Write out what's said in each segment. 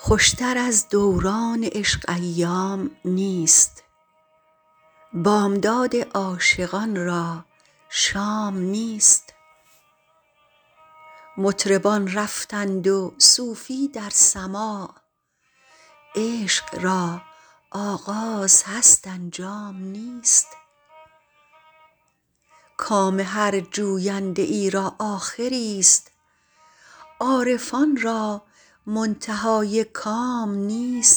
خوشتر از دوران عشق ایام نیست، بامداد عاشقان را شام نیست. مطربان رفتند و صوفی در سماع، عشق را آغاز هست انجام نیست. کام هر جوینده ای را آخریست، عارفان را منتهای کام نیست.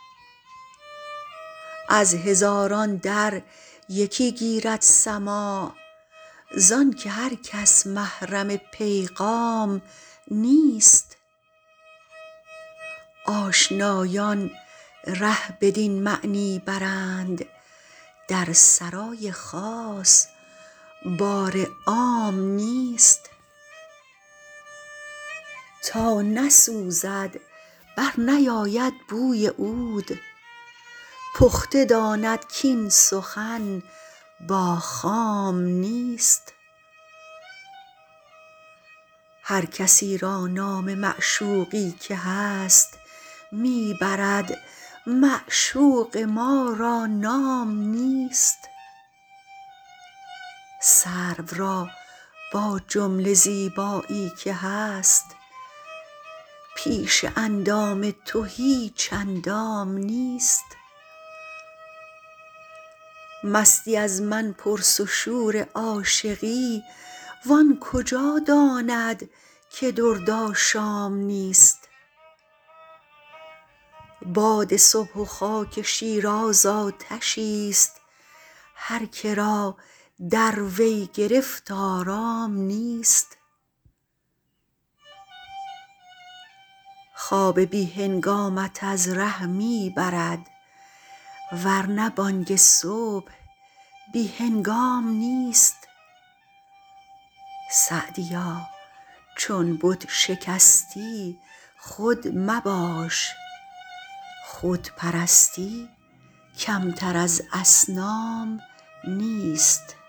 از هزاران در یکی گیرد سماع، زانکه هر کس محرم پیغام نیست. آشنایان ره بدین معنی برند، در سرای خاص بار عام نیست. تا نسوزد بر نیاید بوی عود، پخته داند کاین سخن با خام نیست. هر کسی را نام معشوقی که هست، می برد معشوق ما را نام نیست. سرو را با جمله زیبایی که هست، پیش اندام تو هیچ اندام نیست. مستی از من پرس و شور عاشقی، وان کجا داند که درد آشام نیست. باد صبح و خاک شیراز آتشیست، هر که را در وی گرفت آرام نیست. خواب بی هنگامت از ره می برد، ورنه بانگ صبح بی هنگام نیست. سعدیا چون بت شکستی خود مباش، خودپرستی کمتر از اصنام نیست.